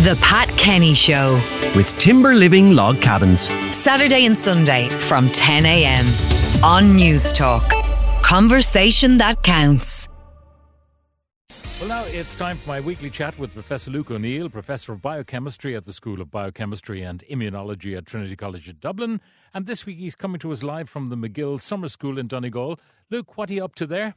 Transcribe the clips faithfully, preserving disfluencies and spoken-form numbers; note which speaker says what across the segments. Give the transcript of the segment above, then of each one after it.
Speaker 1: The Pat Kenny Show
Speaker 2: with Timber Living Log Cabins.
Speaker 1: Saturday and Sunday from ten a.m. on News Talk. Conversation that counts.
Speaker 3: Well, now it's time for my weekly chat with Professor Luke O'Neill, Professor of Biochemistry at the School of Biochemistry and Immunology at Trinity College at Dublin. And this week he's coming to us live from the McGill Summer School in Donegal. Luke, what are you up to there?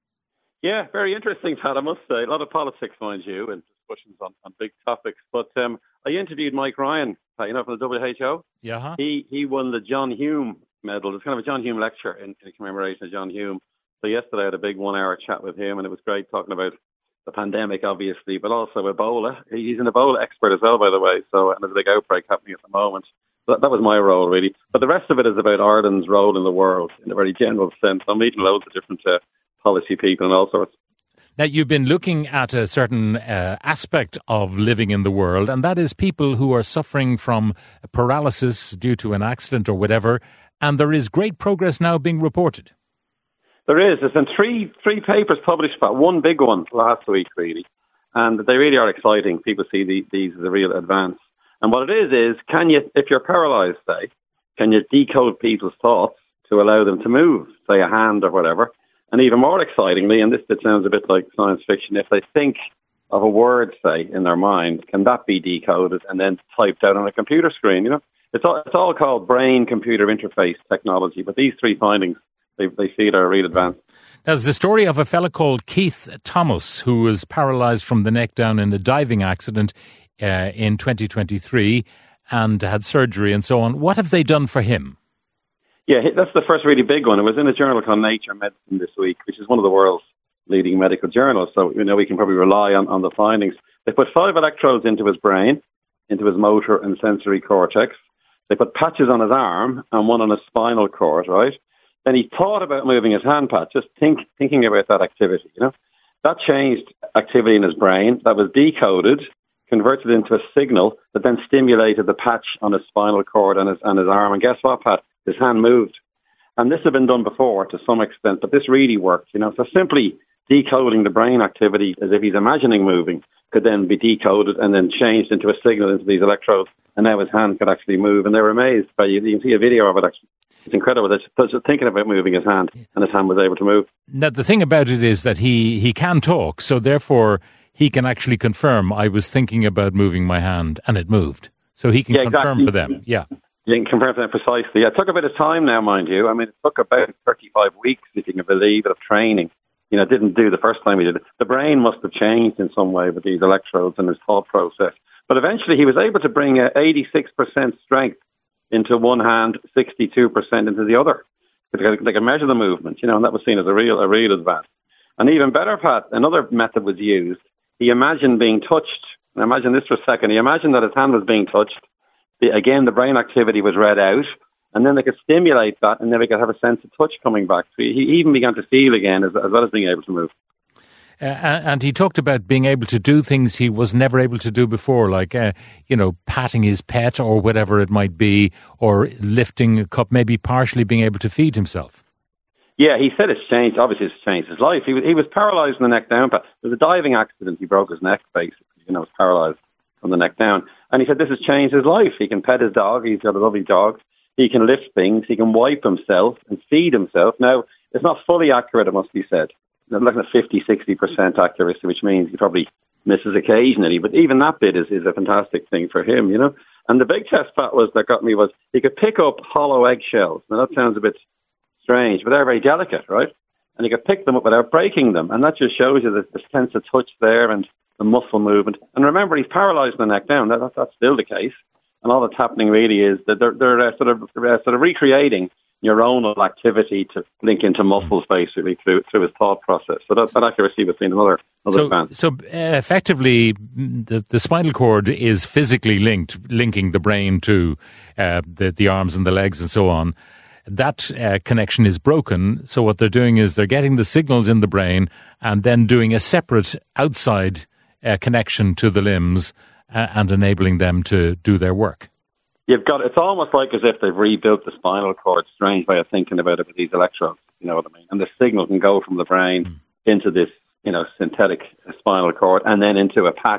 Speaker 4: Yeah, very interesting, Pat, I must say. A lot of politics, mind you, and discussions on, on big topics. But um, I interviewed Mike Ryan, uh, you know, from the W H O.
Speaker 3: Yeah. Huh?
Speaker 4: He he won the John Hume Medal. It's kind of a John Hume lecture in, in commemoration of John Hume. So yesterday I had a big one-hour chat with him, and it was great talking about the pandemic, obviously, but also Ebola. He's an Ebola expert as well, by the way, so and there's a big outbreak happening at the moment. So that, that was my role, really. But the rest of it is about Ireland's role in the world in a very general sense. I'm meeting loads of different uh, policy people and all sorts.
Speaker 3: Now, you've been looking at a certain uh, aspect of living in the world, and that is people who are suffering from paralysis due to an accident or whatever, and there is great progress now being reported.
Speaker 4: There is. There's been three three papers published, about one big one last week, really. And they really are exciting. People see the, these as a real advance. And what it is, is can you, if you're paralysed, say, can you decode people's thoughts to allow them to move, say a hand or whatever? And even more excitingly, and this bit sounds a bit like science fiction, if they think of a word, say, in their mind, can that be decoded and then typed out on a computer screen? You know, it's all, it's all called brain-computer interface technology. But these three findings, They, they see it are a real advance.
Speaker 3: Now, there's a story of a fellow called Keith Thomas who was paralysed from the neck down in a diving accident uh, in twenty twenty-three and had surgery and so on. What have they done for him?
Speaker 4: Yeah, that's the first really big one. It was in a journal called Nature Medicine this week, which is one of the world's leading medical journals. So, you know, we can probably rely on, on the findings. They put five electrodes into his brain, into his motor and sensory cortex. They put patches on his arm and one on his spinal cord, right? Then he thought about moving his hand pad, just think, thinking about that activity, you know. That changed activity in his brain. That was decoded, converted into a signal that then stimulated the patch on his spinal cord and his, and his arm. And guess what, Pat? His hand moved. And this had been done before to some extent, but this really worked, you know. So simply decoding the brain activity as if he's imagining moving could then be decoded and then changed into a signal into these electrodes. And now his hand could actually move. And they were amazed by you. You can see a video of it, actually. It's incredible. They're just thinking about moving his hand, and his hand was able to move.
Speaker 3: Now, the thing about it is that he, he can talk, so therefore he can actually confirm, I was thinking about moving my hand, and it moved. So he can
Speaker 4: yeah,
Speaker 3: confirm
Speaker 4: exactly.
Speaker 3: for them. Yeah.
Speaker 4: You can confirm for them precisely. Yeah, it took a bit of time now, mind you. I mean, it took about thirty-five weeks, if you can believe it, of training. You know, it didn't do the first time he did it. The brain must have changed in some way with these electrodes and his thought process. But eventually he was able to bring uh, eighty-six percent strength into one hand, sixty-two percent into the other. They could measure the movement, you know, and that was seen as a real a real advance. And even better, Pat, another method was used. He imagined being touched. Now imagine this for a second. He imagined that his hand was being touched. The, again, the brain activity was read out, and then they could stimulate that, and then we could have a sense of touch coming back. So he, he even began to feel again, as, as well as being able to move.
Speaker 3: Uh, and he talked about being able to do things he was never able to do before, like, uh, you know, patting his pet or whatever it might be, or lifting a cup, maybe partially being able to feed himself.
Speaker 4: Yeah, he said it's changed. Obviously, it's changed his life. He was, he was paralysed from the neck down. But there was a diving accident. He broke his neck, basically. You know, he was paralysed from the neck down. And he said this has changed his life. He can pet his dog. He's got a lovely dog. He can lift things. He can wipe himself and feed himself. Now, it's not fully accurate, it must be said. They're looking at fifty, sixty percent accuracy, which means he probably misses occasionally. But even that bit is, is a fantastic thing for him, you know. And the big test, Pat, was that got me was he could pick up hollow eggshells. Now, that sounds a bit strange, but they're very delicate, right? And he could pick them up without breaking them. And that just shows you the, the sense of touch there and the muscle movement. And remember, he's paralysed from the neck down. That, that, that's still the case. And all that's happening really is that they're, they're uh, sort of uh, sort of recreating neuronal activity to link into muscles, basically, through through his thought process. So that, that accuracy was seen another another
Speaker 3: so,
Speaker 4: advance.
Speaker 3: So uh, effectively, the, the spinal cord is physically linked, linking the brain to uh, the, the arms and the legs and so on. That uh, connection is broken. So what they're doing is they're getting the signals in the brain and then doing a separate outside uh, connection to the limbs uh, and enabling them to do their work.
Speaker 4: You've got, it's almost like as if they've rebuilt the spinal cord. Strange way of thinking about it with these electrodes, you know what I mean? And the signal can go from the brain mm. into this, you know, synthetic spinal cord and then into a patch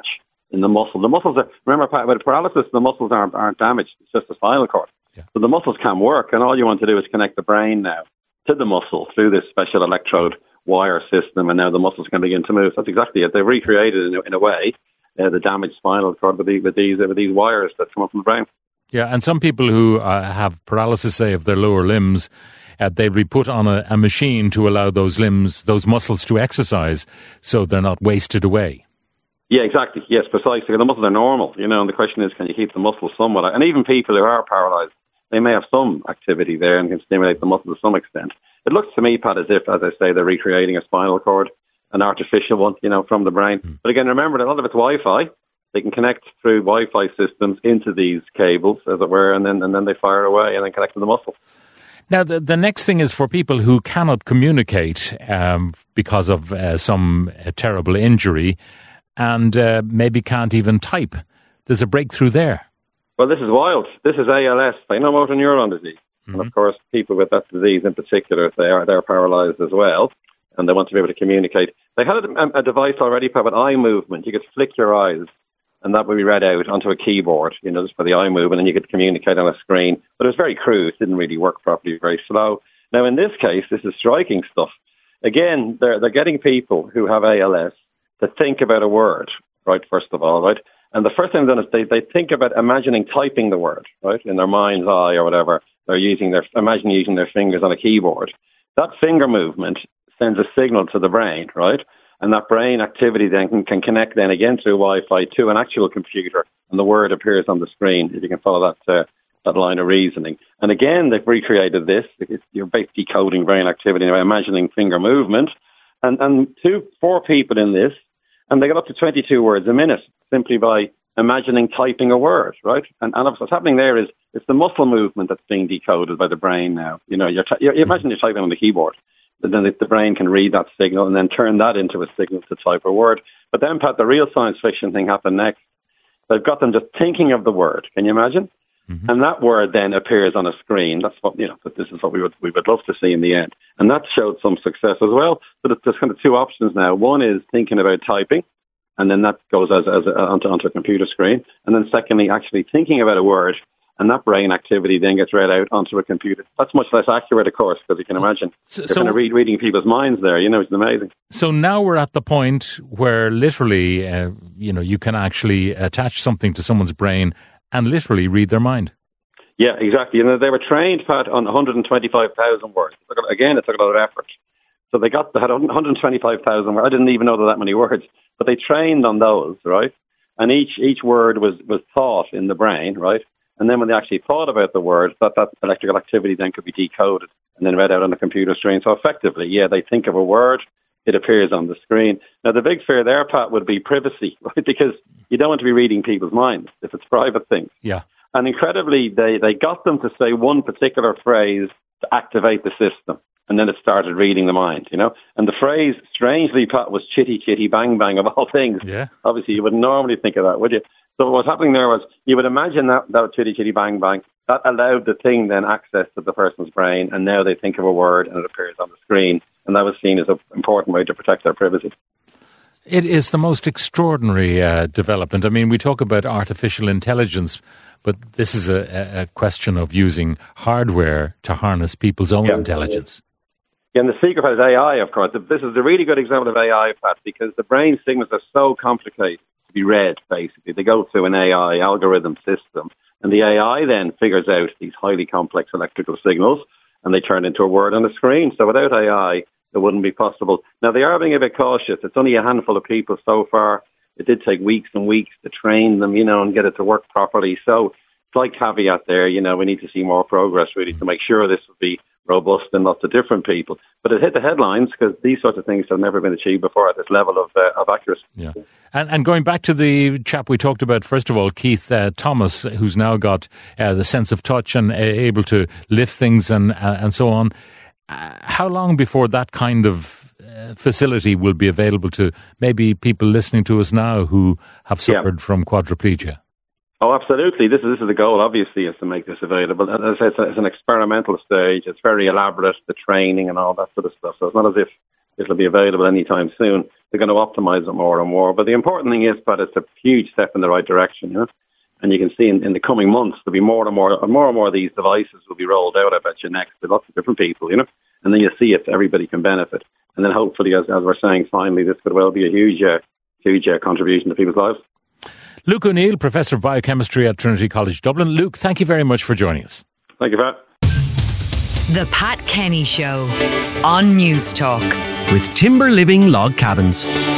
Speaker 4: in the muscle. The muscles are, remember, with paralysis, the muscles aren't, aren't damaged. It's just the spinal cord.
Speaker 3: Yeah.
Speaker 4: So the muscles can work, and all you want to do is connect the brain now to the muscle through this special electrode wire system, and now the muscles can begin to move. That's exactly it. They've recreated, in a, in a way, uh, the damaged spinal cord with, the, with, these, uh, with these wires that come up from the brain.
Speaker 3: Yeah, and some people who uh, have paralysis, say, of their lower limbs, uh, they'll be put on a, a machine to allow those limbs, those muscles to exercise so they're not wasted away.
Speaker 4: Yeah, exactly. Yes, precisely. The muscles are normal, you know, and the question is, can you keep the muscles somewhat? And even people who are paralysed, they may have some activity there and can stimulate the muscle to some extent. It looks to me, Pat, as if, as I say, they're recreating a spinal cord, an artificial one, you know, from the brain. Mm. But again, remember that a lot of it's Wi-Fi. They can connect through Wi-Fi systems into these cables, as it were, and then and then they fire away and then connect to the muscle.
Speaker 3: Now, the, the next thing is for people who cannot communicate um, because of uh, some uh, terrible injury and uh, maybe can't even type. There's a breakthrough there.
Speaker 4: Well, this is wild. This is A L S, spinal motor neuron disease. Mm-hmm. And of course, people with that disease in particular, they are they're paralysed as well, and they want to be able to communicate. They had a, a device already with eye movement. You could flick your eyes, and that would be read out onto a keyboard, you know, just for the eye movement, and you could communicate on a screen. But it was very crude. It didn't really work properly, very slow. Now, in this case, this is striking stuff. Again, they're they're getting people who have A L S to think about a word, right, first of all, right? And the first thing they've done is they, they think about imagining typing the word, right, in their mind's eye or whatever. They're using their, imagine using their fingers on a keyboard. That finger movement sends a signal to the brain, right? And that brain activity then can, can connect then again through Wi-Fi to an actual computer, and the word appears on the screen, if you can follow that uh, that line of reasoning. And again, they've recreated this. It's, you're basically decoding brain activity by imagining finger movement. And, and two, four people in this, and they got up to twenty-two words a minute simply by imagining typing a word, right? And, and what's happening there is it's the muscle movement that's being decoded by the brain now. You know, you're, you're, imagine you're typing on the keyboard, but then the, the brain can read that signal and then turn that into a signal to type a word. But then, Pat, the real science fiction thing happened next. They've got them just thinking of the word. Can you imagine? Mm-hmm. And that word then appears on a screen. That's what, you know, this is what we would we would love to see in the end. And that showed some success as well. But there's kind of two options now. One is thinking about typing, and then that goes as, as a, onto, onto a computer screen. And then secondly, actually thinking about a word, and that brain activity then gets read out onto a computer. That's much less accurate, of course, because you can imagine. So, You're so, kind of read, reading people's minds there, you know, it's amazing.
Speaker 3: So now we're at the point where literally, uh, you know, you can actually attach something to someone's brain and literally read their mind.
Speaker 4: Yeah, exactly. And they were trained, Pat, on one hundred twenty-five thousand words. Again, it took a lot of effort. So they got they had one hundred twenty-five thousand words. I didn't even know there were that many words, but they trained on those, right? And each each word was, was thought in the brain, right? And then when they actually thought about the word, that, that electrical activity then could be decoded and then read out on the computer screen. So effectively, yeah, they think of a word, it appears on the screen. Now, the big fear there, Pat, would be privacy, right? Because you don't want to be reading people's minds if it's private things.
Speaker 3: Yeah.
Speaker 4: And incredibly, they, they got them to say one particular phrase to activate the system. And then it started reading the mind, you know. And the phrase, strangely, Pat, was chitty, chitty, bang, bang, of all things.
Speaker 3: Yeah.
Speaker 4: Obviously, you wouldn't normally think of that, would you? So what's happening there was, you would imagine that, that chitty, chitty, bang, bang. That allowed the thing then access to the person's brain, and now they think of a word and it appears on the screen. And that was seen as an important way to protect their privacy.
Speaker 3: It is the most extraordinary uh, development. I mean, we talk about artificial intelligence, but this is a, a question of using hardware to harness people's own yeah. intelligence.
Speaker 4: Yeah, and the secret is A I, of course. This is a really good example of A I, Pat, because the brain signals are so complicated to be read, basically. They go through an A I algorithm system, and the A I then figures out these highly complex electrical signals, and they turn into a word on a screen. So without A I, it wouldn't be possible. Now, they are being a bit cautious. It's only a handful of people so far. It did take weeks and weeks to train them, you know, and get it to work properly. So, slight caveat there, you know, we need to see more progress, really, to make sure this will be robust in lots of different people. But it hit the headlines because these sorts of things have never been achieved before at this level of uh, of accuracy.
Speaker 3: Yeah. And, and going back to the chap we talked about, first of all, Keith uh, Thomas, who's now got uh, the sense of touch and uh, able to lift things and, uh, and so on. Uh, how long before that kind of uh, facility will be available to maybe people listening to us now who have suffered yeah. from quadriplegia?
Speaker 4: Oh, absolutely. This is this is the goal, obviously, is to make this available. As I said, it's, it's an experimental stage. It's very elaborate, the training and all that sort of stuff. So it's not as if it'll be available anytime soon. they're going to optimise it more and more. But the important thing is, but it's a huge step in the right direction, you know. And you can see in, in the coming months, there'll be more and more, more and more of these devices will be rolled out, I bet you, next to lots of different people, you know. And then you see if everybody can benefit. And then hopefully, as, as we're saying, finally, this could well be a huge, uh, huge uh, contribution to people's lives.
Speaker 3: Luke O'Neill, Professor of Biochemistry at Trinity College Dublin. Luke, thank you very much for joining us.
Speaker 4: Thank you, Pat.
Speaker 1: The Pat Kenny Show on News Talk.
Speaker 2: With Timber Living Log Cabins.